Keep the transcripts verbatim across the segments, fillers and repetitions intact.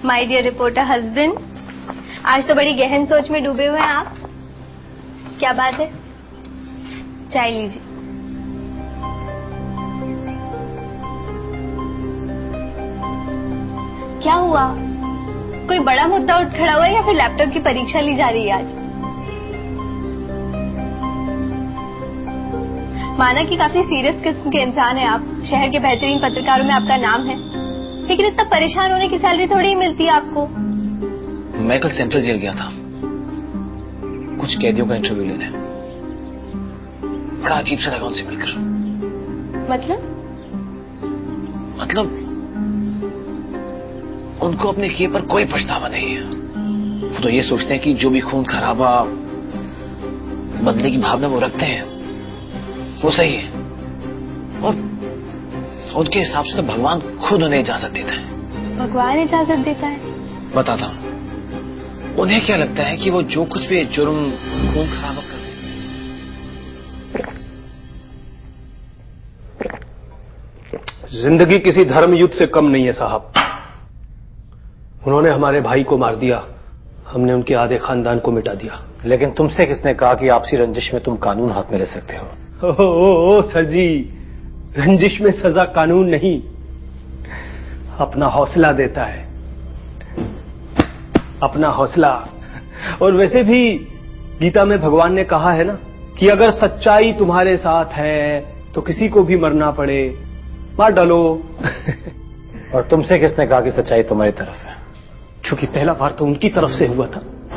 My dear reporter husband, आज तो बड़ी गहन सोच में डूबे हुए हैं आप। क्या बात है? चाय लीजिए। क्या हुआ? कोई बड़ा मुद्दा उठ खड़ा हुआ है या फिर लैपटॉप की परीक्षा ली जा रही है आज? माना कि काफी सीरियस किस्म के इंसान हैं आप, शहर के बेहतरीन पत्रकारों में आपका नाम है, लेकिन इतना परेशान होने की सैलरी थोड़ी ही मिलती है आपको। मैं कल सेंट्रल जेल गया था कुछ कैदियों का इंटरव्यू लेने। बड़ा अजीब सा लगा उनसे मिलकर। मतलब? मतलब उनको अपने किए पर कोई पछतावा नहीं है। वो तो ये सोचते हैं कि जो भी खून खराबा बदले की भावना वो रखते हैं वो सही है, और उनके हिसाब से तो भगवान खुद उन्हें इजाजत देता है। भगवान इजाजत देता है? बताता हूं। उन्हें क्या लगता है कि वो जो कुछ भी जुर्म खून खराबा कर रहे। जिंदगी किसी धर्म युद्ध से कम नहीं है साहब। उन्होंने हमारे भाई को मार दिया, हमने उनके आधे खानदान को मिटा दिया। लेकिन तुमसे किसने कहा कि आपसी रंजिश में तुम कानून हाथ में ले सकते हो? ओ, ओ, ओ सर जी, रंजिश में सजा कानून नहीं, अपना हौसला देता है, अपना हौसला। और वैसे भी गीता में भगवान ने कहा है ना कि अगर सच्चाई तुम्हारे साथ है तो किसी को भी मरना पड़े मार डालो। और तुमसे किसने कहा कि सच्चाई तुम्हारी तरफ है? क्योंकि पहला बार तो उनकी तरफ से हुआ था।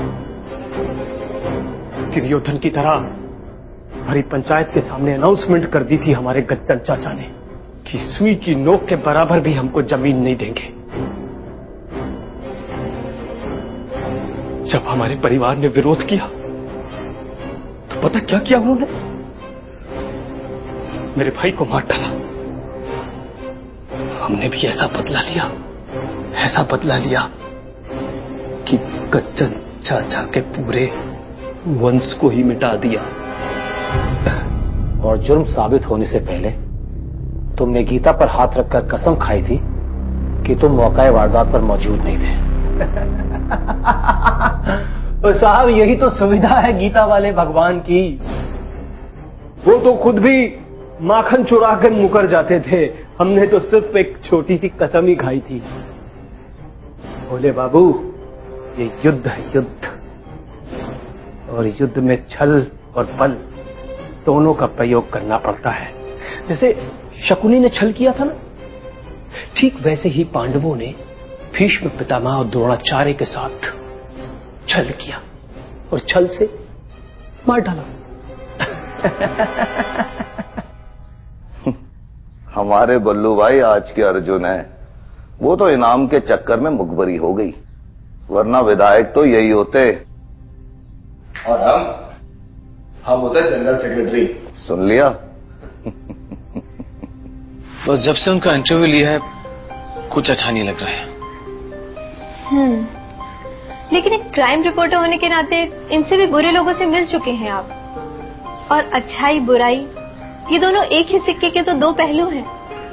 दुर्योधन की तरह हमारी पंचायत के सामने अनाउंसमेंट कर दी थी हमारे गज्जन चाचा ने कि सुई की नोक के बराबर भी हमको जमीन नहीं देंगे। जब हमारे परिवार ने विरोध किया तो पता क्या किया उन्होंने? मेरे भाई को मार डाला। हमने भी ऐसा बदला लिया, ऐसा बदला लिया कि गज्जन चाचा के पूरे वंश को ही मिटा दिया। और जुर्म साबित होने से पहले तुमने गीता पर हाथ रखकर कसम खाई थी कि तुम मौका वारदात पर मौजूद नहीं थे। तो साहब यही तो सुविधा है गीता वाले भगवान की। वो तो खुद भी माखन चुरा कर मुकर जाते थे, हमने तो सिर्फ एक छोटी सी कसम ही खाई थी। बोले बाबू ये युद्ध है, युद्ध, और युद्ध में छल और बल दोनों का प्रयोग करना पड़ता है। जैसे शकुनी ने छल किया था ना, ठीक वैसे ही पांडवों ने भीष्म पितामह और द्रोणाचार्य के साथ छल किया और छल से मार डाला। हमारे बल्लू भाई आज के अर्जुन है, वो तो इनाम के चक्कर में मुखबरी हो गई, वरना विधायक तो यही होते। और हम हम होते जनरल सेक्रेटरी। सुन लिया? बस जब से उनका इंटरव्यू लिया है कुछ अच्छा नहीं लग रहा है। हम्म, लेकिन एक क्राइम रिपोर्टर होने के नाते इनसे भी बुरे लोगों से मिल चुके हैं आप, और अच्छाई बुराई ये दोनों एक ही सिक्के के तो दो पहलू हैं।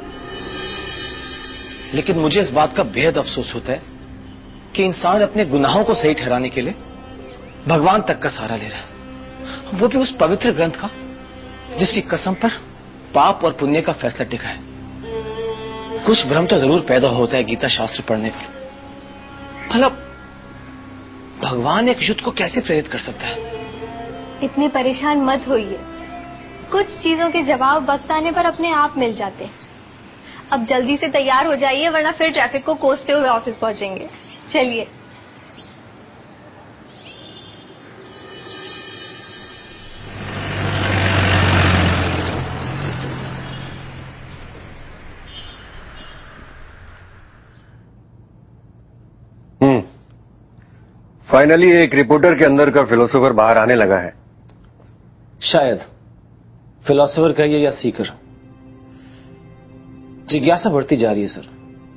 लेकिन मुझे इस बात का बेहद अफसोस होता है कि इंसान अपने गुनाहों को सही ठहराने के लिए भगवान तक का सहारा ले रहा है, वो भी उस पवित्र ग्रंथ का जिसकी कसम पर पाप और पुण्य का फैसला टिका है। कुछ भ्रम तो जरूर पैदा होता है गीता शास्त्र पढ़ने पर। भला भगवान एक युद्ध को कैसे प्रेरित कर सकता है? इतने परेशान मत होइए, कुछ चीजों के जवाब वक्त आने पर अपने आप मिल जाते हैं। अब जल्दी से तैयार हो जाइए वरना फिर ट्रैफिक को कोसते हुए ऑफिस पहुंचेंगे। चलिए। हम्म फाइनली एक रिपोर्टर के अंदर का फिलोसोफर बाहर आने लगा है। शायद फिलोसोफर कहिए या सीकर, जिज्ञासा बढ़ती जा रही है सर।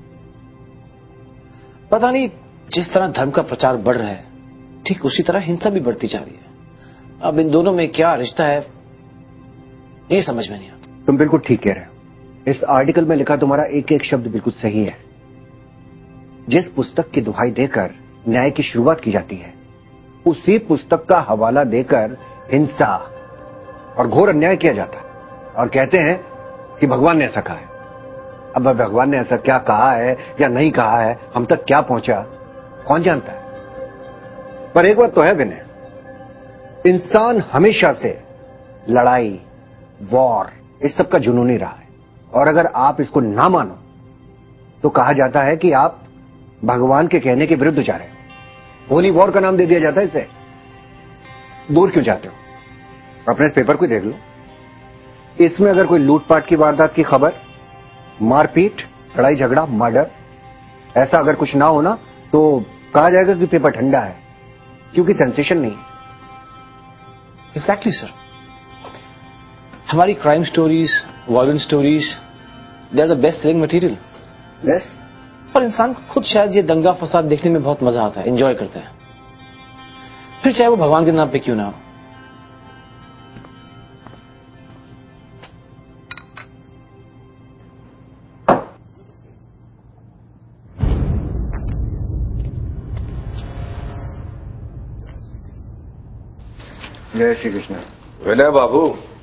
पता नहीं जिस तरह धर्म का प्रचार बढ़ रहा है ठीक उसी तरह हिंसा भी बढ़ती जा रही है। अब इन दोनों में क्या रिश्ता है ये समझ में नहीं आता। तुम बिल्कुल ठीक कह रहे हो, इस आर्टिकल में लिखा तुम्हारा एक एक शब्द बिल्कुल सही है। जिस पुस्तक की दुहाई देकर न्याय की शुरुआत की जाती है, उसी पुस्तक का हवाला देकर हिंसा और घोर अन्याय किया जाता है और कहते हैं कि भगवान ने ऐसा कहा है। अब भगवान ने ऐसा क्या कहा है या नहीं कहा है, हम तक क्या पहुंचा, कौन जानता है। पर एक बात तो है विनय, इंसान हमेशा से लड़ाई, वॉर, इस सब का जुनूनी रहा है। और अगर आप इसको ना मानो तो कहा जाता है कि आप भगवान के कहने के विरुद्ध जा रहे हो। होली वॉर का नाम दे दिया जाता है इसे। दूर क्यों जाते हो? अपने इस पेपर को देख लो। इसमें अगर कोई लूटपाट की वारदात की खबर, मारपीट, लड़ाई झगड़ा, मर्डर, ऐसा अगर कुछ ना हो ना तो कहा जाएगा कि पेपर ठंडा है, क्योंकि सेंसेशन नहीं है। एग्जैक्टली सर, हमारी crime stories, violence stories, they are the best selling material. Yes, पर इंसान को खुद शायद ये दंगा फसाद देखने में बहुत मजा आता है, एंजॉय करता है, फिर चाहे वो भगवान के नाम पे क्यों ना हो। जय श्री कृष्ण। विनय बाबू,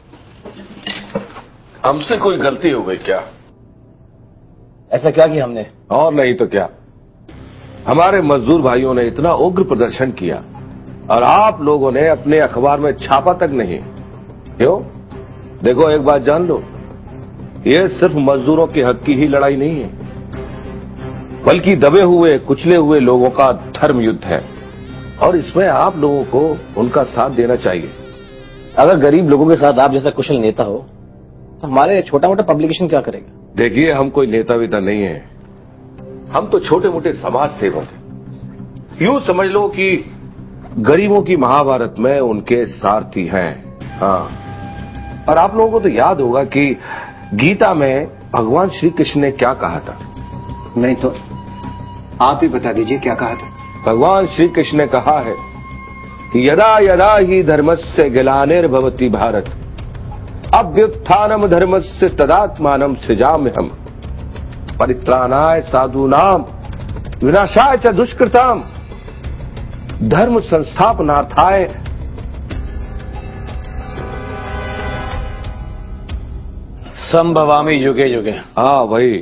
हमसे कोई गलती हो गई क्या? ऐसा क्या किया हमने? और नहीं तो क्या, हमारे मजदूर भाइयों ने इतना उग्र प्रदर्शन किया और आप लोगों ने अपने अखबार में छापा तक नहीं। क्यों? देखो, एक बात जान लो, ये सिर्फ मजदूरों के हक की ही लड़ाई नहीं है, बल्कि दबे हुए, कुचले हुए लोगों का धर्म युद्ध है और इसमें आप लोगों को उनका साथ देना चाहिए। अगर गरीब लोगों के साथ आप जैसा कुशल नेता हो तो हमारे छोटा मोटा पब्लिकेशन क्या करेगा? देखिए, हम कोई नेता वेता नहीं है, हम तो छोटे मोटे समाज सेवक हैं। यूं समझ लो कि गरीबों की महाभारत में उनके सारथी हैं। हाँ, और आप लोगों को तो याद होगा कि गीता में भगवान श्री कृष्ण ने क्या कहा था। नहीं तो आप ही बता दीजिए क्या कहा था। भगवान श्री कृष्ण ने कहा है कि यदा यदा ही धर्मस्य ग्लानिर्भवति भारत अभ्युत्थानम धर्मस्य तदात्मानं सृजाम्यहम् परित्राणाय साधूनां विनाशाय च दुष्कृताम् धर्म संस्थापनार्थाय संभवामि युगे युगे। हाँ वही।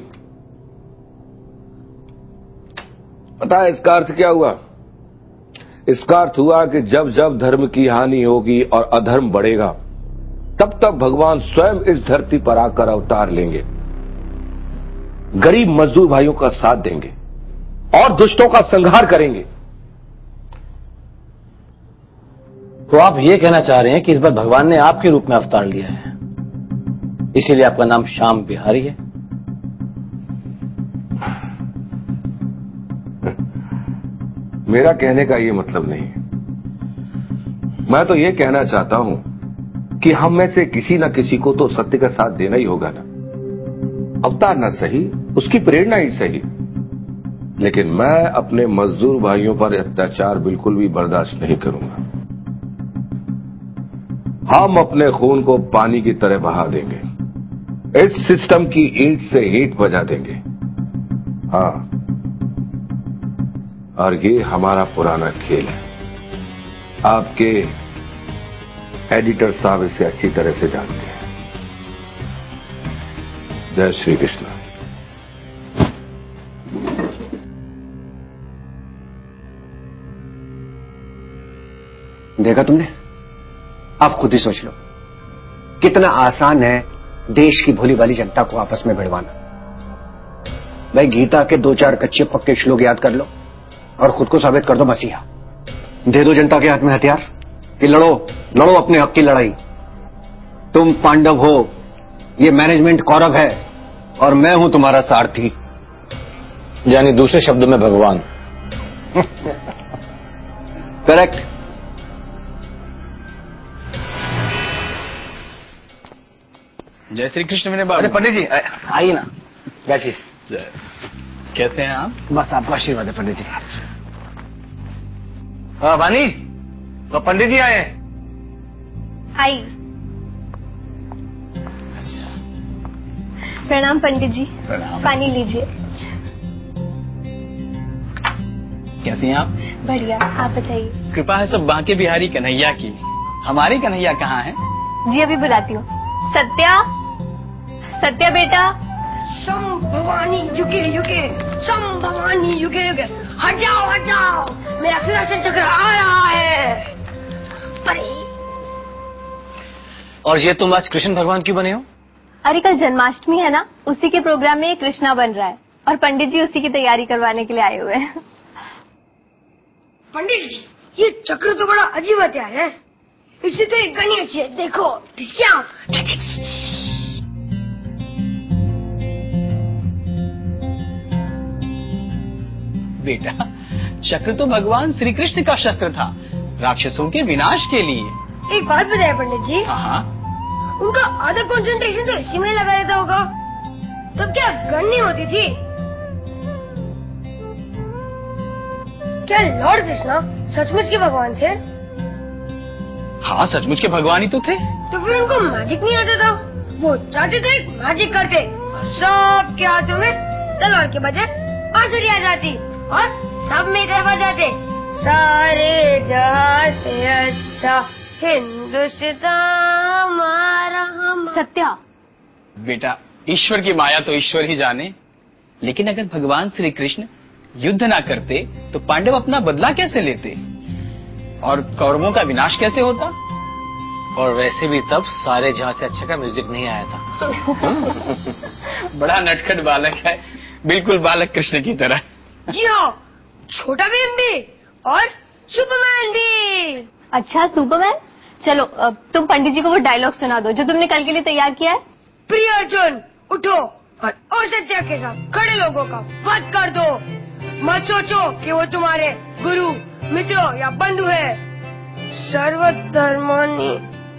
पता है इसका अर्थ क्या हुआ? इसका अर्थ हुआ कि जब जब धर्म की हानि होगी और अधर्म बढ़ेगा, तब तक भगवान स्वयं इस धरती पर आकर अवतार लेंगे, गरीब मजदूर भाइयों का साथ देंगे और दुष्टों का संहार करेंगे। तो आप ये कहना चाह रहे हैं कि इस बार भगवान ने आपके रूप में अवतार लिया है, इसीलिए आपका नाम श्याम बिहारी है? मेरा कहने का ये मतलब नहीं है। मैं तो ये कहना चाहता हूं कि हम में से किसी न किसी को तो सत्य का साथ देना ही होगा ना। अवतार ना सही, उसकी प्रेरणा ही सही, लेकिन मैं अपने मजदूर भाइयों पर अत्याचार बिल्कुल भी बर्दाश्त नहीं करूंगा। हम अपने खून को पानी की तरह बहा देंगे, इस सिस्टम की ईंट से ईंट बजा देंगे। हाँ, और ये हमारा पुराना खेल है। आपके एडिटर साहब इसे अच्छी तरह से जानते हैं। जय श्री कृष्ण। देखा तुमने? आप खुद ही सोच लो, कितना आसान है देश की भोली भाली जनता को आपस में भिड़वाना। भाई, गीता के दो चार कच्चे पक्के श्लोक याद कर लो और खुद को साबित कर दो मसीहा। दे दो जनता के हाथ में हथियार कि लड़ो लड़ो अपने हक की लड़ाई। तुम पांडव हो, ये मैनेजमेंट कौरव है और मैं हूं तुम्हारा सारथी। यानी दूसरे शब्दों में भगवान। करेक्ट। जय श्री कृष्ण मेरे बाबू। अरे पंडित जी आइए ना, बैठिए। कैसे हैं आप? बस आपका आशीर्वाद है पंडित जी। हाँ वानी, तो पंडित जी आए हैं। आई। प्रणाम पंडित जी। प्रणाम। पानी लीजिए। कैसी हैं आप? बढ़िया, आप बताइए। कृपा है सब बांके बिहारी कन्हैया की। हमारी कन्हैया कहाँ है? जी अभी बुलाती हूँ। सत्या, सत्या बेटा। सम भवानी युगे युगे, सम भवानी युगे युगे, हट जाओ हट जाओ, मेरा सुदर्शन चक्र आ रहा है। अरे और ये तुम आज कृष्ण भगवान क्यों बने हो? अरे कल जन्माष्टमी है ना, उसी के प्रोग्राम में कृष्णा बन रहा है और पंडित जी उसी की तैयारी करवाने के लिए आए हुए हैं। पंडित जी, ये चक्र तो बड़ा अजीब हथियार है, इससे तो एक गनी अच्छी है, देखो क्या। बेटा, चक्र तो भगवान श्री कृष्ण का शस्त्र था, राक्षसों के विनाश के लिए। एक बात बताइए पंडित जी। हाँ हाँ। उनका आधा कंसंट्रेशन तो इसी में लगा रहता होगा, तब क्या गन नहीं होती थी? क्या लॉर्ड कृष्णा सचमुच के भगवान थे? हाँ, सचमुच के भगवान ही तो थे। तो फिर उनको मैजिक नहीं आता था? वो चाहते थे मैजिक करते, सबके हाथों में तलवार के बजाय बांसुरी आ जाती और सब में करवा जाते। सारे जहां से अच्छा हिंदुस्तान हमारा। सत्या बेटा, ईश्वर की माया तो ईश्वर ही जाने, लेकिन अगर भगवान श्री कृष्ण युद्ध ना करते तो पांडव अपना बदला कैसे लेते और कौरवों का विनाश कैसे होता? और वैसे भी तब सारे जहां से अच्छा का म्यूजिक नहीं आया था। बड़ा नटखट बालक है, बिल्कुल बालक कृष्ण की तरह। जी हाँ, छोटा भीम भी और सुपरमैन भी। अच्छा सुपरमैन, चलो अब तुम पंडित जी को वो डायलॉग सुना दो जो तुमने कल के लिए तैयार किया है। प्रिय अर्जुन, उठो और असत्य के साथ खड़े लोगों का वध कर दो। मत सोचो कि वो तुम्हारे गुरु, मित्र या बंधु है। सर्वधर्मानि।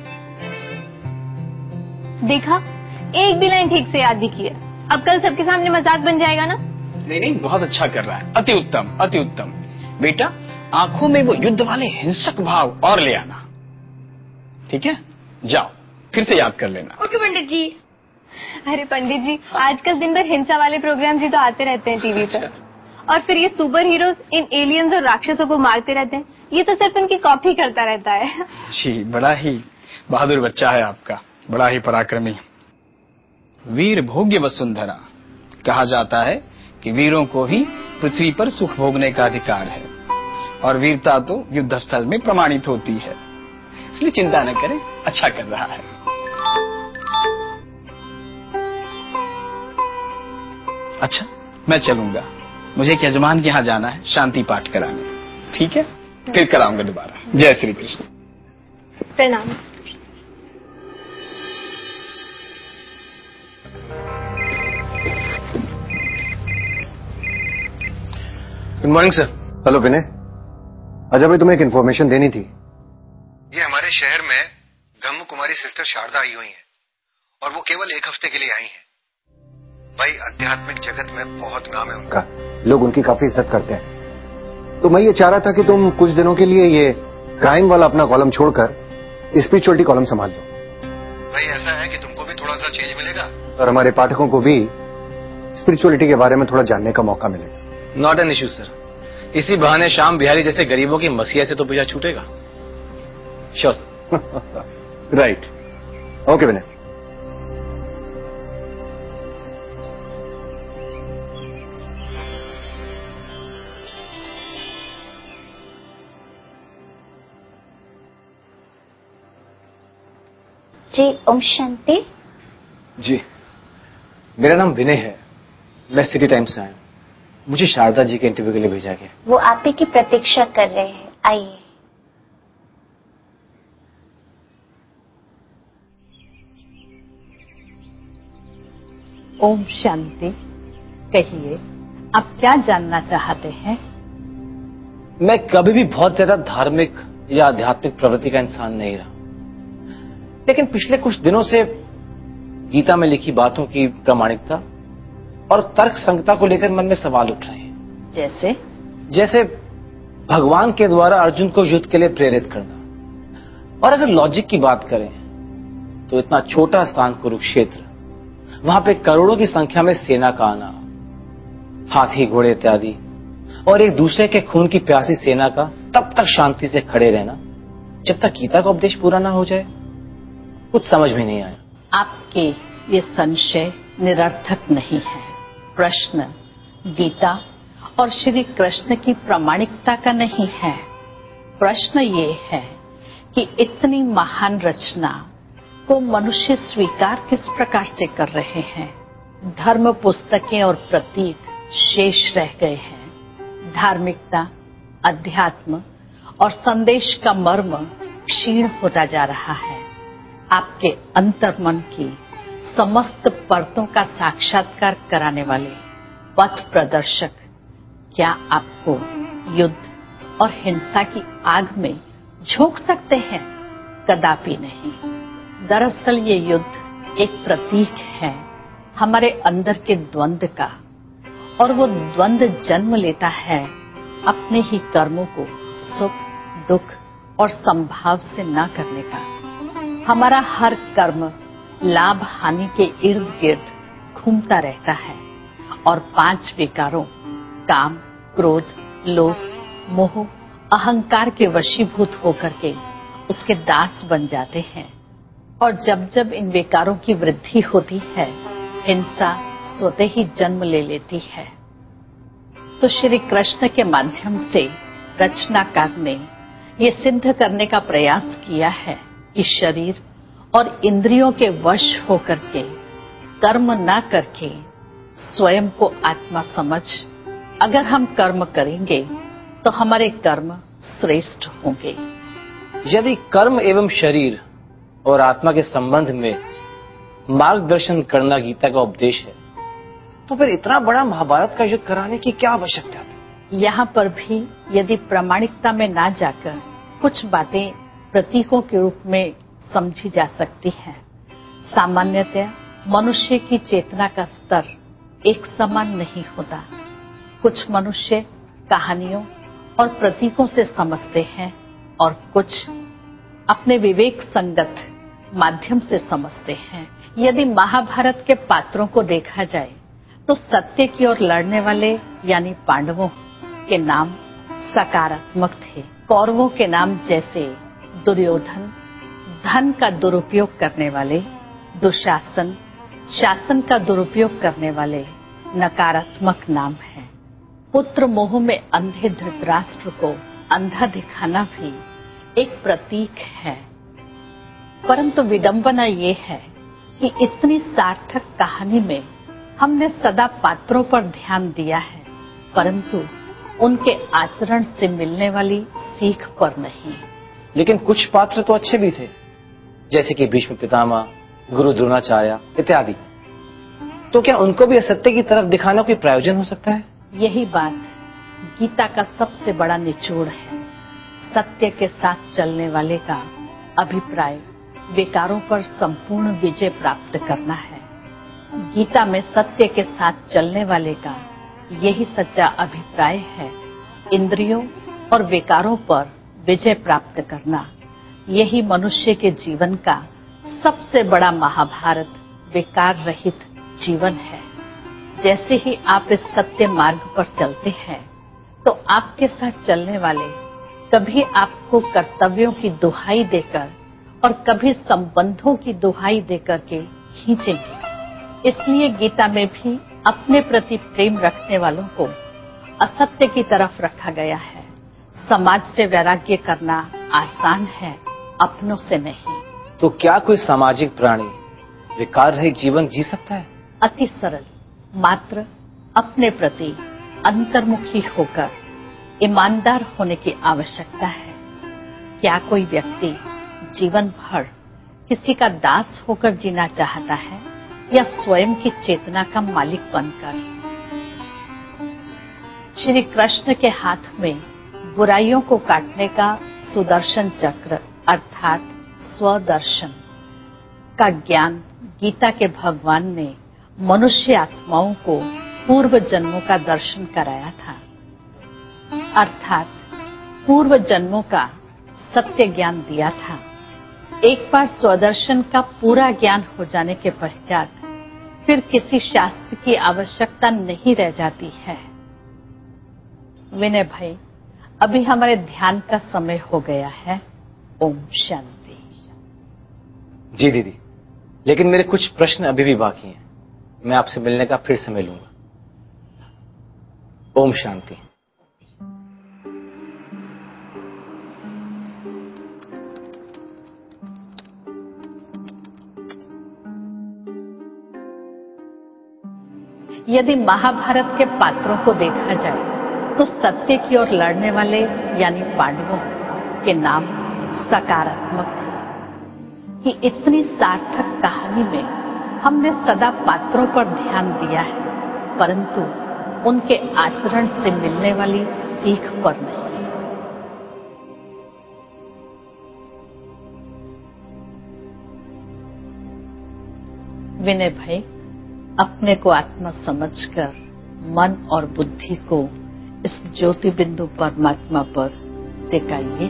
देखा, एक भी लाइन ठीक से याद नहीं की है। अब कल सबके सामने मजाक बन जाएगा ना। नहीं नहीं, बहुत अच्छा कर रहा है, अति उत्तम अति उत्तम। बेटा, आंखों में वो युद्ध वाले हिंसक भाव और ले आना, ठीक है? जाओ फिर से याद कर लेना। ओके पंडित जी। अरे पंडित जी, आजकल दिन भर हिंसा वाले प्रोग्राम ही तो आते रहते हैं टीवी पर, और फिर ये सुपर हीरोज इन एलियंस और राक्षसों को मारते रहते हैं। ये तो सिर्फ उनकी कॉपी करता रहता है। जी, बड़ा ही बहादुर बच्चा है आपका, बड़ा ही पराक्रमी। वीर भोग्य वसुंधरा, कहा जाता है कि वीरों को ही पृथ्वी पर सुख भोगने का अधिकार है और वीरता तो युद्ध स्थल में प्रमाणित होती है, इसलिए चिंता न करें, अच्छा कर रहा है। अच्छा, मैं चलूंगा, मुझे एक यजमान के यहाँ जाना है शांति पाठ कराने, ठीक है? फिर कराऊंगा दोबारा। जय श्री कृष्ण। प्रणाम। Good morning sir. Hello Vinay, अच्छा भाई तुम्हें एक इन्फॉर्मेशन देनी थी। ये हमारे शहर में ब्रह्म कुमारी सिस्टर शारदा आई हुई हैं और वो केवल एक हफ्ते के लिए आई हैं। भाई आध्यात्मिक जगत में बहुत नाम है उनका, लोग उनकी काफी इज्जत करते हैं। तो मैं ये चाह रहा था कि तुम कुछ दिनों के लिए ये क्राइम वाला अपना कॉलम छोड़कर स्पिरिचुअलिटी कॉलम संभाल लो। भाई ऐसा है कि तुमको भी थोड़ा सा चेंज मिलेगा और हमारे पाठकों को भी स्पिरिचुअलिटी के बारे में थोड़ा जानने का मौका मिलेगा। नॉट एन इश्यू सर, इसी बहाने शाम बिहारी जैसे गरीबों की मसीहा से तो पीछा छूटेगा। Sure sir. Right, okay Vinay. Ji ओम शांति। जी, मेरा नाम विनय है, मैं सिटी टाइम्स से आया हूँ। मुझे शारदा जी के इंटरव्यू के लिए भेजा गया। वो आप ही की प्रतीक्षा कर रहे हैं, आइए। ओम शांति। कहिए, आप क्या जानना चाहते हैं? मैं कभी भी बहुत ज्यादा धार्मिक या आध्यात्मिक प्रवृत्ति का इंसान नहीं रहा, लेकिन पिछले कुछ दिनों से गीता में लिखी बातों की प्रामाणिकता और तर्क संगता को लेकर मन में सवाल उठ रहे हैं। जैसे जैसे भगवान के द्वारा अर्जुन को युद्ध के लिए प्रेरित करना, और अगर लॉजिक की बात करें तो इतना छोटा स्थान कुरुक्षेत्र, वहां पे करोड़ों की संख्या में सेना का आना, हाथी घोड़े इत्यादि, और एक दूसरे के खून की प्यासी सेना का तब तक शांति से खड़े रहना जब तक गीता का उपदेश पूरा ना हो जाए। कुछ समझ में नहीं आया। आपके ये संशय निरर्थक नहीं है। प्रश्न गीता और श्री कृष्ण की प्रामाणिकता का नहीं है। प्रश्न ये है कि इतनी महान रचना को मनुष्य स्वीकार किस प्रकार से कर रहे हैं। धर्म पुस्तकें और प्रतीक शेष रह गए हैं। धार्मिकता, अध्यात्म और संदेश का मर्म क्षीण होता जा रहा है। आपके अंतर्मन की समस्त परतों का साक्षात्कार कराने वाले पथ प्रदर्शक क्या आपको युद्ध और हिंसा की आग में झोंक सकते हैं? कदापि नहीं। दरअसल ये युद्ध एक प्रतीक है हमारे अंदर के द्वंद्व का, और वो द्वंद्व जन्म लेता है अपने ही कर्मों को सुख, दुख और संभाव से न करने का। हमारा हर कर्म लाभ हानि के इर्द गिर्द घूमता रहता है और पांच विकारों काम, क्रोध, लोभ, मोह, अहंकार के वशीभूत होकर के उसके दास बन जाते हैं। और जब जब इन विकारों की वृद्धि होती है, हिंसा स्वतः ही जन्म ले लेती है। तो श्री कृष्ण के माध्यम से रचनाकार ने ये सिद्ध करने का प्रयास किया है कि शरीर और इंद्रियों के वश होकर के कर्म न करके स्वयं को आत्मा समझ अगर हम कर्म करेंगे तो हमारे कर्म श्रेष्ठ होंगे। यदि कर्म एवं शरीर और आत्मा के संबंध में मार्गदर्शन करना गीता का उपदेश है, तो फिर इतना बड़ा महाभारत का युद्ध कराने की क्या आवश्यकता थी? यहाँ पर भी यदि प्रामाणिकता में ना जाकर कुछ बातें प्रतीकों के रूप में समझी जा सकती हैं। सामान्यतः मनुष्य की चेतना का स्तर एक समान नहीं होता। कुछ मनुष्य कहानियों और प्रतीकों से समझते हैं और कुछ अपने विवेक संगत माध्यम से समझते हैं। यदि महाभारत के पात्रों को देखा जाए तो सत्य की ओर लड़ने वाले यानी पांडवों के नाम सकारात्मक थे। कौरवों के नाम जैसे दुर्योधन धन का दुरुपयोग करने वाले, दुशासन शासन का दुरुपयोग करने वाले नकारात्मक नाम है। पुत्र मोह में अंधे धृतराष्ट्र को अंधा दिखाना भी एक प्रतीक है। परंतु विडंबना ये है कि इतनी सार्थक कहानी में हमने सदा पात्रों पर ध्यान दिया है, परंतु उनके आचरण से मिलने वाली सीख पर नहीं। लेकिन कुछ पात्र तो अच्छे भी थे, जैसे कि भीष्म पितामह, गुरु द्रोणाचार्य इत्यादि। तो क्या उनको भी असत्य की तरफ दिखाना कोई प्रयोजन हो सकता है? यही बात गीता का सबसे बड़ा निचोड़ है। सत्य के साथ चलने वाले का अभिप्राय विकारों पर संपूर्ण विजय प्राप्त करना है। गीता में सत्य के साथ चलने वाले का यही सच्चा अभिप्राय है। इंद्रियों और विकारों पर विजय प्राप्त करना, यही मनुष्य के जीवन का सबसे बड़ा महाभारत विकार रहित जीवन है। जैसे ही आप इस सत्य मार्ग पर चलते हैं तो आपके साथ चलने वाले कभी आपको कर्तव्यों की दुहाई देकर और कभी संबंधों की दुहाई देकर के खींचेंगे। इसलिए गीता में भी अपने प्रति प्रेम रखने वालों को असत्य की तरफ रखा गया है। समाज से वैराग्य करना आसान है, अपनों से नहीं। तो क्या कोई सामाजिक प्राणी विकार रहित जीवन जी सकता है? अति सरल, मात्र अपने प्रति अंतर्मुखी होकर ईमानदार होने की आवश्यकता है। क्या कोई व्यक्ति जीवन भर किसी का दास होकर जीना चाहता है या स्वयं की चेतना का मालिक बनकर? श्री कृष्ण के हाथ में बुराइयों को काटने का सुदर्शन चक्र अर्थात स्वदर्शन का ज्ञान गीता के भगवान ने मनुष्य आत्माओं को पूर्व जन्मों का दर्शन कराया था, अर्थात पूर्व जन्मों का सत्य ज्ञान दिया था। एक बार स्वदर्शन का पूरा ज्ञान हो जाने के पश्चात फिर किसी शास्त्र की आवश्यकता नहीं रह जाती है। विनय भाई, अभी हमारे ध्यान का समय हो गया है। ओम शांति। जी दीदी, लेकिन मेरे कुछ प्रश्न अभी भी बाकी हैं। मैं आपसे मिलने का फिर समय लूंगा। ओम शांति। यदि महाभारत के पात्रों को देखा जाए तो सत्य की ओर लड़ने वाले यानी पांडवों के नाम सकारात्मक थे कि इतनी सार्थक कहानी में हमने सदा पात्रों पर ध्यान दिया है, परंतु उनके आचरण से मिलने वाली सीख पर नहीं। विनय भाई, अपने को आत्मा समझकर मन और बुद्धि को इस ज्योति बिंदु परमात्मा पर टिकाइए।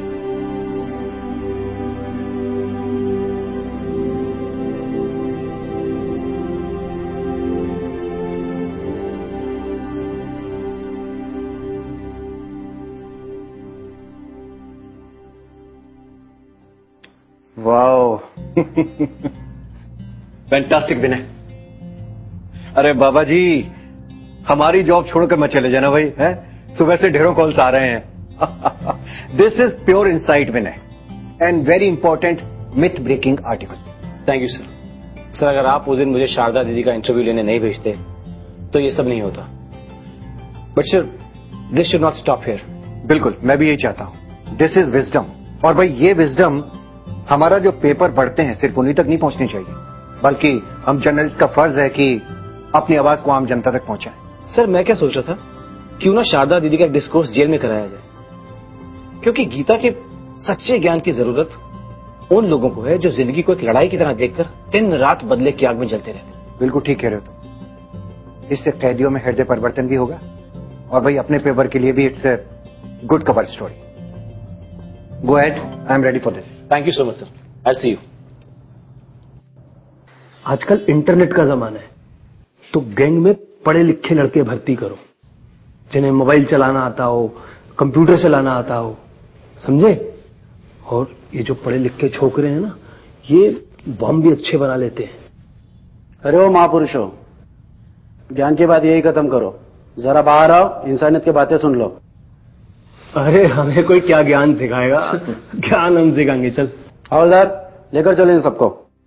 वाओ, फैंटास्टिक विनय। अरे बाबा जी, हमारी जॉब छोड़कर मत चले जाना भाई, है? सुबह से ढेरों कॉल्स आ रहे हैं। This is pure insight Vinay and very important myth breaking article. Thank you sir. Sir, अगर आप उस दिन मुझे शारदा दीदी का इंटरव्यू लेने नहीं भेजते तो ये सब नहीं होता। But sir, this should not stop here. बिल्कुल, मैं भी यही चाहता हूं। दिस इज विजडम, और भाई ये विजडम हमारा जो पेपर पढ़ते हैं सिर्फ उन्हीं तक नहीं पहुंचनी चाहिए, बल्कि हम जर्नलिस्ट का फर्ज है कि अपनी आवाज को आम जनता तक पहुंचाएं। सर, मैं क्या सोच रहा था, क्यों ना शारदा दीदी का एक डिस्कोर्स जेल में कराया जाए, क्योंकि गीता के सच्चे ज्ञान की जरूरत उन लोगों को है जो जिंदगी को एक लड़ाई की तरह देखकर दिन रात बदले की आग में जलते रहते। बिल्कुल ठीक कह रहे हो तुम। इससे कैदियों में हृदय परिवर्तन भी होगा, और भाई अपने पेपर के लिए भी it's a good cover story. Go ahead, I am ready for this. Thank you so much sir, I see you. आजकल इंटरनेट का जमाना है, तो गैंग में पढ़े लिखे लड़के भर्ती करो, जिन्हें मोबाइल चलाना आता हो, कंप्यूटर चलाना आता हो, समझे? और ये जो पढ़े लिखे छोकरे हैं ना, ये बम भी अच्छे बना लेते हैं। अरे ओ महापुरुषों, ज्ञान की बात यही खत्म करो, जरा बाहर आओ, इंसानियत की बातें सुन लो। अरे हमें कोई क्या ज्ञान सिखाएगा, ज्ञान हम सिखाएंगे। चल हवलदार, लेकर चले इन सबको।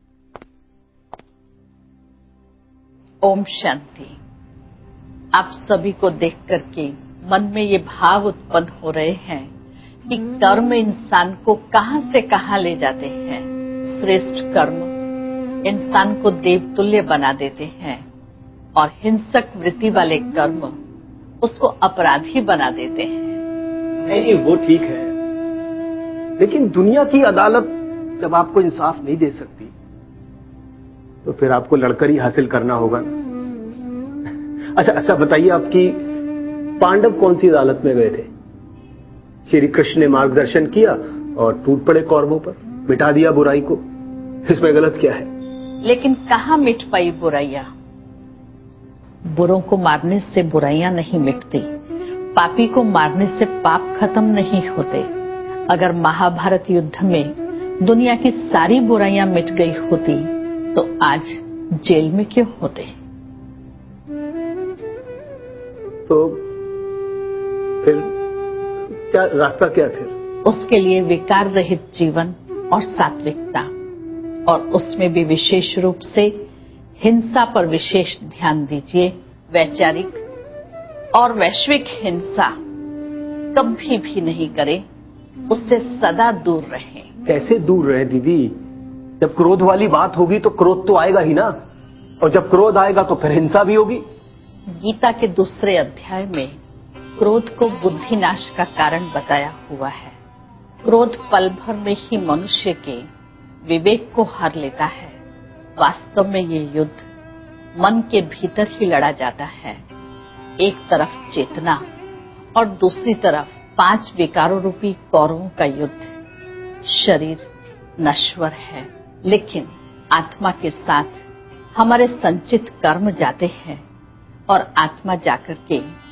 ओम शांति। आप सभी को देख करके मन में ये भाव उत्पन्न हो रहे हैं कि कर्म इंसान को कहां से कहां ले जाते हैं। श्रेष्ठ कर्म इंसान को देवतुल्य बना देते हैं और हिंसक वृत्ति वाले कर्म उसको अपराधी बना देते हैं। नहीं, वो ठीक है, लेकिन दुनिया की अदालत जब आपको इंसाफ नहीं दे सकती तो फिर आपको लड़कर ही हासिल करना होगा। अच्छा अच्छा बताइए, आपकी पांडव कौन सी अदालत में गए थे? श्री कृष्ण ने मार्गदर्शन किया और टूट पड़े कौरवों पर, मिटा दिया बुराई को। इसमें गलत क्या है? लेकिन कहां मिट पाई बुराइयां? बुरों को मारने से बुराइयां नहीं मिटती, पापी को मारने से पाप खत्म नहीं होते। अगर महाभारत युद्ध में दुनिया की सारी बुराइयां मिट गई होती तो आज जेल में क्यों होते? तो फिर क्या रास्ता, क्या फिर? उसके लिए विकार रहित जीवन और सात्विकता, और उसमें भी विशेष रूप से हिंसा पर विशेष ध्यान दीजिए। वैचारिक और वैश्विक हिंसा कभी भी नहीं करें, उससे सदा दूर रहें। कैसे दूर रहे दीदी? जब क्रोध वाली बात होगी तो क्रोध तो आएगा ही ना, और जब क्रोध आएगा तो फिर हिंसा भी होगी। गीता के दूसरे अध्याय में क्रोध को बुद्धिनाश का कारण बताया हुआ है। क्रोध पल भर में ही मनुष्य के विवेक को हर लेता है। वास्तव में ये युद्ध मन के भीतर ही लड़ा जाता है। एक तरफ चेतना और दूसरी तरफ पांच विकारों रूपी कौरवों का युद्ध। शरीर नश्वर है, लेकिन आत्मा के साथ हमारे संचित कर्म जाते हैं और आत्मा जाकर के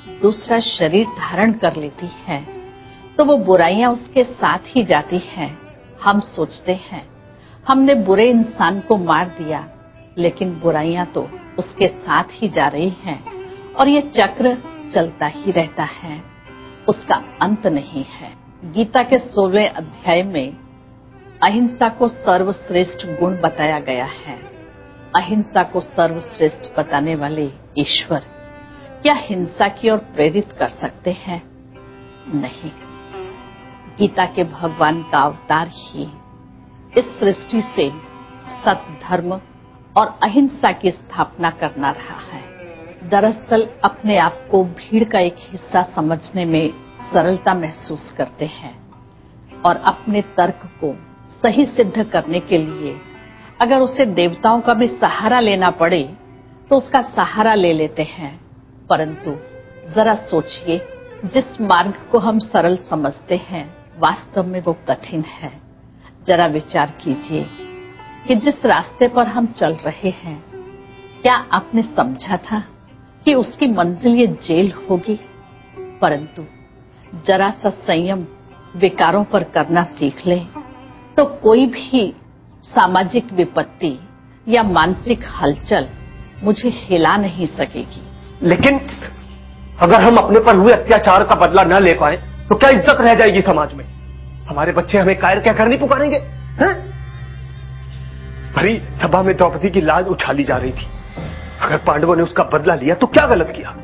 दूसरा शरीर धारण कर लेती है तो वो बुराइयां उसके साथ ही जाती हैं। हम सोचते हैं हमने बुरे इंसान को मार दिया, लेकिन बुराइयां तो उसके साथ ही जा रही हैं और ये चक्र चलता ही रहता है, उसका अंत नहीं है। गीता के सोलहवें अध्याय में अहिंसा को सर्वश्रेष्ठ गुण बताया गया है। अहिंसा को सर्वश्रेष्ठ बताने वाले ईश्वर क्या हिंसा की ओर प्रेरित कर सकते हैं? नहीं। गीता के भगवान का अवतार ही इस सृष्टि से सत्य, धर्म और अहिंसा की स्थापना करना रहा है। दरअसल अपने आप को भीड़ का एक हिस्सा समझने में सरलता महसूस करते हैं और अपने तर्क को सही सिद्ध करने के लिए अगर उसे देवताओं का भी सहारा लेना पड़े तो उसका सहारा ले लेते हैं। परंतु जरा सोचिए, जिस मार्ग को हम सरल समझते हैं वास्तव में वो कठिन है। जरा विचार कीजिए कि जिस रास्ते पर हम चल रहे हैं, क्या आपने समझा था कि उसकी मंजिल ये जेल होगी? परंतु जरा सा संयम विकारों पर करना सीख ले तो कोई भी सामाजिक विपत्ति या मानसिक हलचल मुझे हिला नहीं सकेगी। लेकिन अगर हम अपने पर हुए अत्याचार का बदला न ले पाए तो क्या इज्जत रह जाएगी समाज में? हमारे बच्चे हमें कायर क्या करनी पुकारेंगे? हैं? भरी सभा में द्रौपदी की लाज उछाली जा रही थी। अगर पांडवों ने उसका बदला लिया तो क्या गलत किया?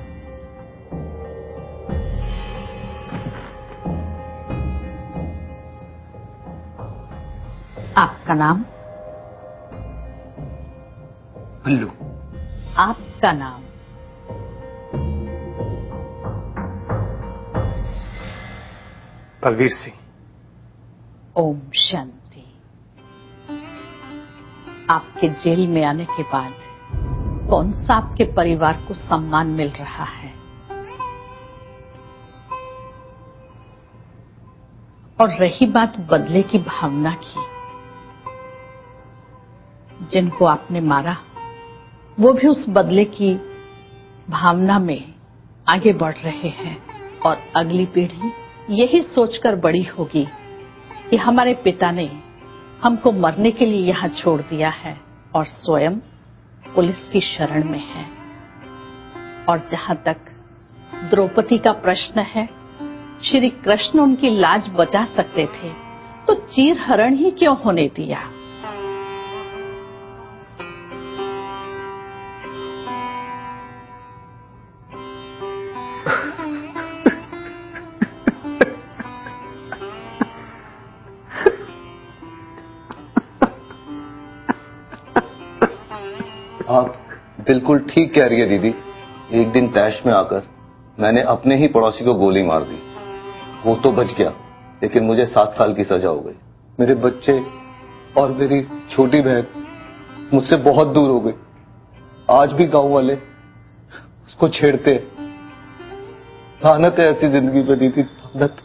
आपका नाम? भल्लू। आपका नाम? बलवीर सिंह। ओम शांति। आपके जेल में आने के बाद कौन सा आपके परिवार को सम्मान मिल रहा है? और रही बात बदले की भावना की, जिनको आपने मारा वो भी उस बदले की भावना में आगे बढ़ रहे हैं और अगली पीढ़ी यही सोचकर बड़ी होगी कि हमारे पिता ने हमको मरने के लिए यहाँ छोड़ दिया है और स्वयं पुलिस की शरण में है। और जहां तक द्रौपदी का प्रश्न है, श्री कृष्ण उनकी लाज बचा सकते थे तो चीरहरण ही क्यों होने दिया? आप बिल्कुल ठीक कह रही है दीदी। एक दिन तैश में आकर मैंने अपने ही पड़ोसी को गोली मार दी। वो तो बच गया, लेकिन मुझे सात साल की सजा हो गई। मेरे बच्चे और मेरी छोटी बहन मुझसे बहुत दूर हो गई। आज भी गांव वाले उसको छेड़ते हैं। लानत है ऐसी जिंदगी पे दीदी, लानत।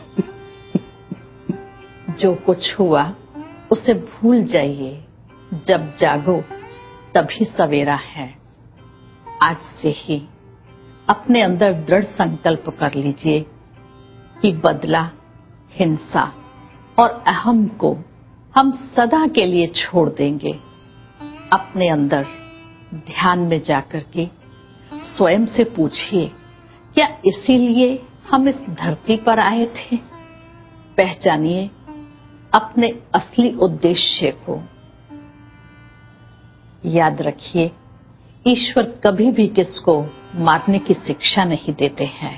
जो कुछ हुआ उसे भूल जाइए। जब जागो तभी सवेरा है। आज से ही अपने अंदर दृढ़ संकल्प कर लीजिए कि बदला, हिंसा और अहम को हम सदा के लिए छोड़ देंगे। अपने अंदर ध्यान में जाकर के स्वयं से पूछिए, क्या इसीलिए हम इस धरती पर आए थे? पहचानिए अपने असली उद्देश्य को। याद रखिए, ईश्वर कभी भी किसको मारने की शिक्षा नहीं देते हैं।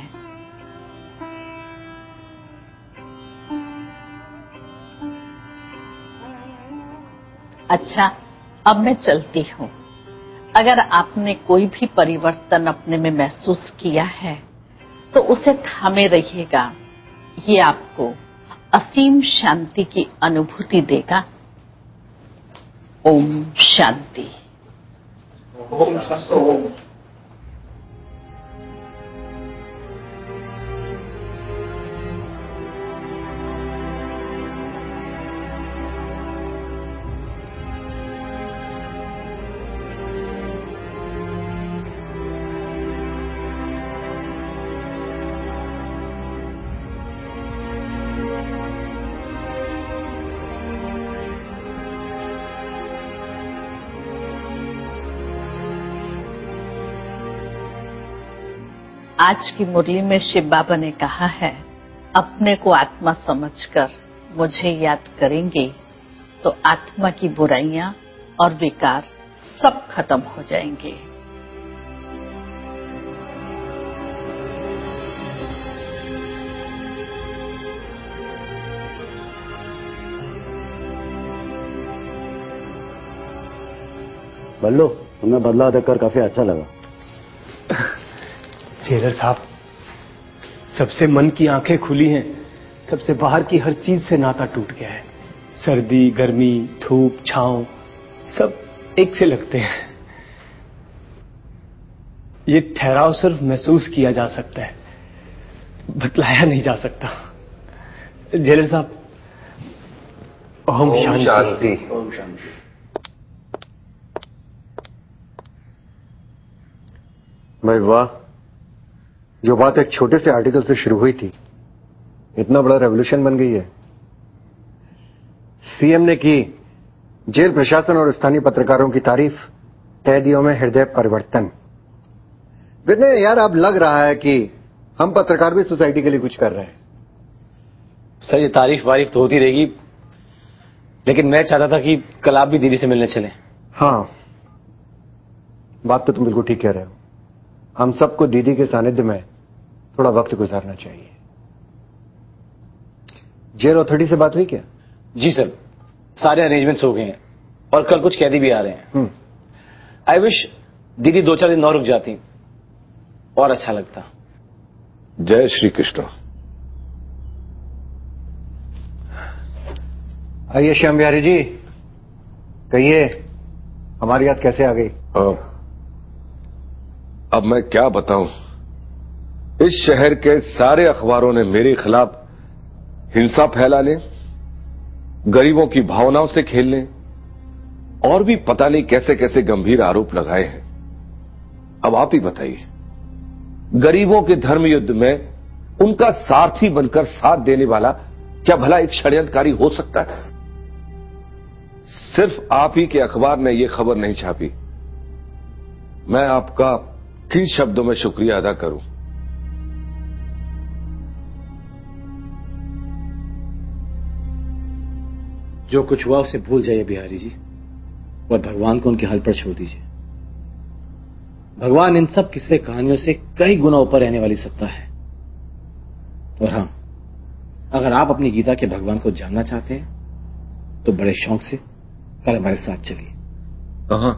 अच्छा, अब मैं चलती हूं। अगर आपने कोई भी परिवर्तन अपने में महसूस किया है तो उसे थामे रहिएगा। ये आपको असीम शांति की अनुभूति देगा। ओम शांति। ओम शांति। आज की मुरली में शिव बाबा ने कहा है, अपने को आत्मा समझकर मुझे याद करेंगे तो आत्मा की बुराइयां और विकार सब खत्म हो जाएंगे। बल्लो, तुम्हें बदलाव देखकर काफी अच्छा लगा। जेलर साहब, सबसे मन की आंखें खुली हैं, सबसे बाहर की हर चीज से नाता टूट गया है। सर्दी, गर्मी, धूप, छांव सब एक से लगते हैं। ये ठहराव सिर्फ महसूस किया जा सकता है, बतलाया नहीं जा सकता। जेलर साहब, ओम शांति। ओम शांति। भाई वाह, जो बात एक छोटे से आर्टिकल से शुरू हुई थी, इतना बड़ा रेवोल्यूशन बन गई है। सीएम ने की जेल प्रशासन और स्थानीय पत्रकारों की तारीफ, कैदियों में हृदय परिवर्तन। विनय यार, अब लग रहा है कि हम पत्रकार भी सोसाइटी के लिए कुछ कर रहे हैं। सर, ये तारीफ वारीफ तो होती रहेगी, लेकिन मैं चाहता था कि कल आप भी दीदी से मिलने चले। हाँ, बात तो तुम बिल्कुल ठीक कह रहे हो। हम सबको दीदी के सानिध्य में थोड़ा वक्त गुजारना चाहिए। जेल अथॉरिटी से बात हुई क्या? जी सर, सारे अरेंजमेंट्स हो गए हैं और कल कुछ कैदी भी आ रहे हैं। आई विश दीदी दो चार दिन और रुक जाती और अच्छा लगता। जय श्री कृष्ण। आइए श्याम बिहारी जी, कहिए हमारी याद कैसे आ गई? हाँ, अब मैं क्या बताऊं, इस शहर के सारे अखबारों ने मेरे खिलाफ हिंसा फैलाने, गरीबों की भावनाओं से खेलने और भी पता नहीं कैसे कैसे गंभीर आरोप लगाए हैं। अब आप ही बताइए, गरीबों के धर्म युद्ध में उनका सारथी बनकर साथ देने वाला क्या भला एक षड्यंत्रकारी हो सकता है? सिर्फ आप ही के अखबार ने यह खबर नहीं छापी। मैं आपका किन शब्दों में शुक्रिया अदा करूं? जो कुछ हुआ उसे भूल जाइए बिहारी जी, और भगवान को उनके हल पर छोड़ दीजिए। भगवान इन सब किस्से कहानियों से कई गुना ऊपर रहने वाली सत्ता है। और हां, अगर आप अपनी गीता के भगवान को जानना चाहते हैं तो बड़े शौक से कल हमारे साथ चलिए। कहां?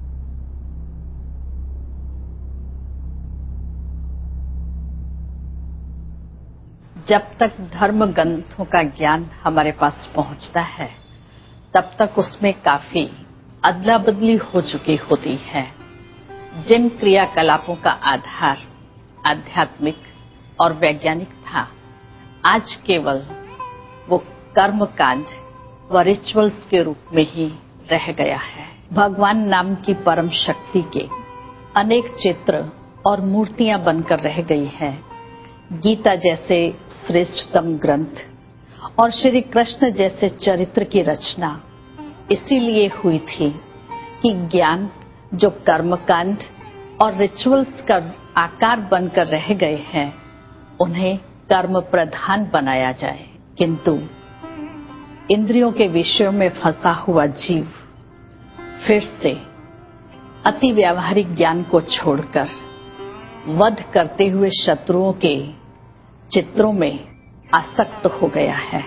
जब तक धर्म ग्रंथों का ज्ञान हमारे पास पहुंचता है, तब तक उसमें काफी अदला बदली हो चुकी होती है। जिन क्रियाकलापों का आधार आध्यात्मिक और वैज्ञानिक था, आज केवल वो कर्मकांड व रिचुअल्स के रूप में ही रह गया है। भगवान नाम की परम शक्ति के अनेक चित्र और मूर्तियां बनकर रह गई है। गीता जैसे श्रेष्ठतम ग्रंथ और श्री कृष्ण जैसे चरित्र की रचना इसीलिए हुई थी कि ज्ञान जो कर्मकांड और रिचुअल्स का आकार बनकर रह गए हैं, उन्हें कर्म प्रधान बनाया जाए। किंतु इंद्रियों के विषयों में फंसा हुआ जीव फिर से अति व्यावहारिक ज्ञान को छोड़कर वध करते हुए शत्रुओं के चित्रों में आसक्त हो गया है।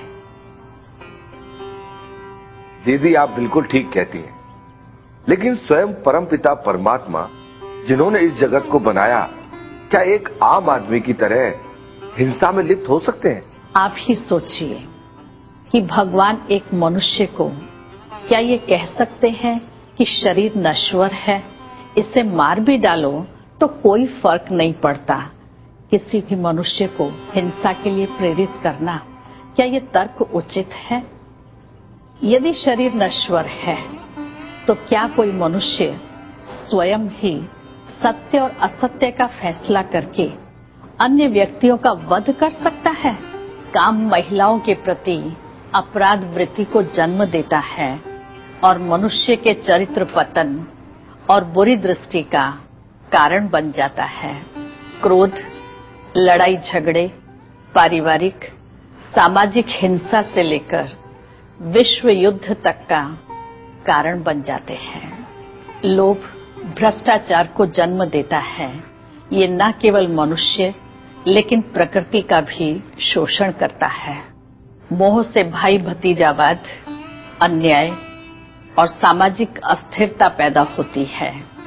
दीदी, आप बिल्कुल ठीक कहती हैं, लेकिन स्वयं परमपिता परमात्मा जिन्होंने इस जगत को बनाया, क्या एक आम आदमी की तरह हिंसा में लिप्त हो सकते हैं? आप ही सोचिए कि भगवान एक मनुष्य को क्या ये कह सकते हैं कि शरीर नश्वर है, इसे मार भी डालो तो कोई फर्क नहीं पड़ता। किसी भी मनुष्य को हिंसा के लिए प्रेरित करना, क्या ये तर्क उचित है? यदि शरीर नश्वर है तो क्या कोई मनुष्य स्वयं ही सत्य और असत्य का फैसला करके अन्य व्यक्तियों का वध कर सकता है? काम महिलाओं के प्रति अपराध वृत्ति को जन्म देता है और मनुष्य के चरित्र पतन और बुरी दृष्टि का कारण बन जाता है। क्रोध लड़ाई झगड़े, पारिवारिक सामाजिक हिंसा से लेकर विश्व युद्ध तक का कारण बन जाते हैं। लोभ भ्रष्टाचार को जन्म देता है। ये न केवल मनुष्य लेकिन प्रकृति का भी शोषण करता है। मोह से भाई भतीजावाद, अन्याय और सामाजिक अस्थिरता पैदा होती है।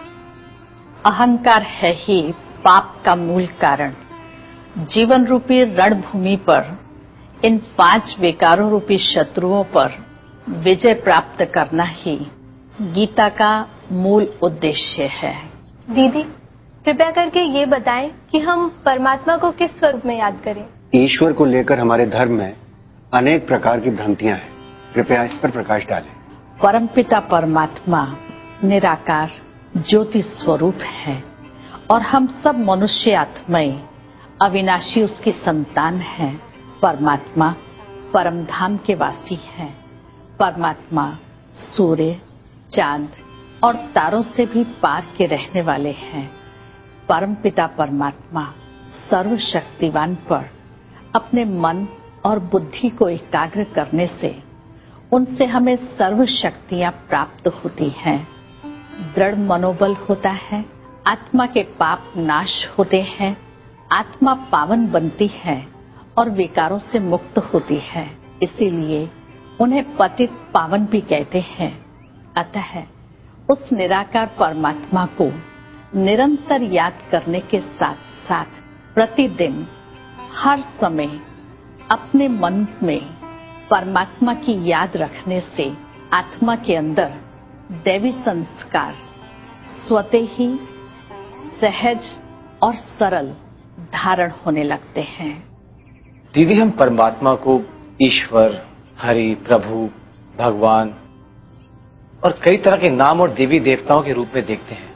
अहंकार है ही पाप का मूल कारण। जीवन रूपी रणभूमि पर इन पांच विकारों रूपी शत्रुओं पर विजय प्राप्त करना ही गीता का मूल उद्देश्य है। दीदी, कृपया करके ये बताएं कि हम परमात्मा को किस स्वरूप में याद करें? ईश्वर को लेकर हमारे धर्म में अनेक प्रकार की भ्रांतियां हैं। कृपया इस पर प्रकाश डालें। परमपिता परमात्मा निराकार ज्योति स्वरूप है और हम सब मनुष्य आत्माएं अविनाशी उसकी संतान हैं। परमात्मा परम धाम के वासी हैं। परमात्मा सूर्य, चांद और तारों से भी पार के रहने वाले हैं। परमपिता परमात्मा सर्वशक्तिवान पर अपने मन और बुद्धि को एकाग्र करने से उनसे हमें सर्व शक्तियां प्राप्त होती हैं। दृढ़ मनोबल होता है, आत्मा के पाप नाश होते हैं, आत्मा पावन बनती है और विकारों से मुक्त होती है। इसीलिए उन्हें पतित पावन भी कहते हैं। अतः उस निराकार परमात्मा को निरंतर याद करने के साथ साथ प्रतिदिन हर समय अपने मन में परमात्मा की याद रखने से आत्मा के अंदर दैवी संस्कार स्वतः ही सहज और सरल धारण होने लगते हैं। दीदी, हम परमात्मा को ईश्वर, हरि, प्रभु, भगवान और कई तरह के नाम और देवी देवताओं के रूप में देखते हैं,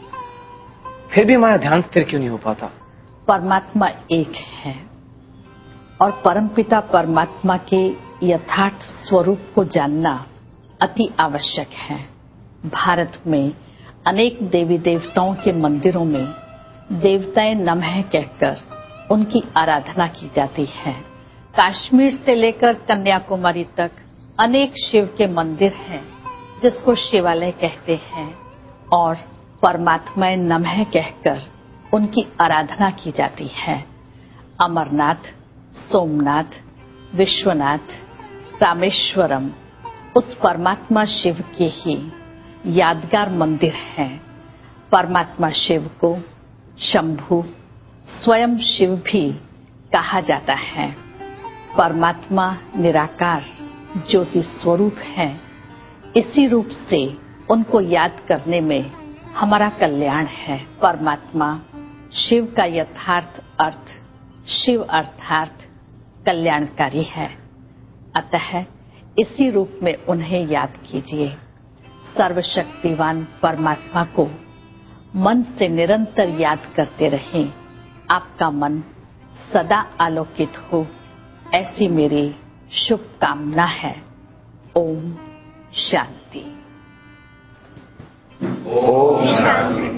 फिर भी हमारा ध्यान स्थिर क्यों नहीं हो पाता? परमात्मा एक है और परमपिता परमात्मा के यथार्थ स्वरूप को जानना अति आवश्यक है। भारत में अनेक देवी देवताओं के मंदिरों में देवताएं नमः कहकर उनकी आराधना की जाती है। कश्मीर से लेकर कन्याकुमारी तक अनेक शिव के मंदिर हैं जिसको शिवालय कहते हैं और परमात्मा नमः कहकर उनकी आराधना की जाती है। अमरनाथ, सोमनाथ, विश्वनाथ, रामेश्वरम उस परमात्मा शिव के ही यादगार मंदिर हैं। परमात्मा शिव को शंभु, स्वयं शिव भी कहा जाता है। परमात्मा निराकार ज्योति स्वरूप है। इसी रूप से उनको याद करने में हमारा कल्याण है। परमात्मा शिव का यथार्थ अर्थ शिव अर्थात कल्याणकारी है। अतः इसी रूप में उन्हें याद कीजिए। सर्वशक्तिवान परमात्मा को मन से निरंतर याद करते रहें। आपका मन सदा आलोकित हो, ऐसी मेरी शुभकामना है। ओम शांति। ओम शांति।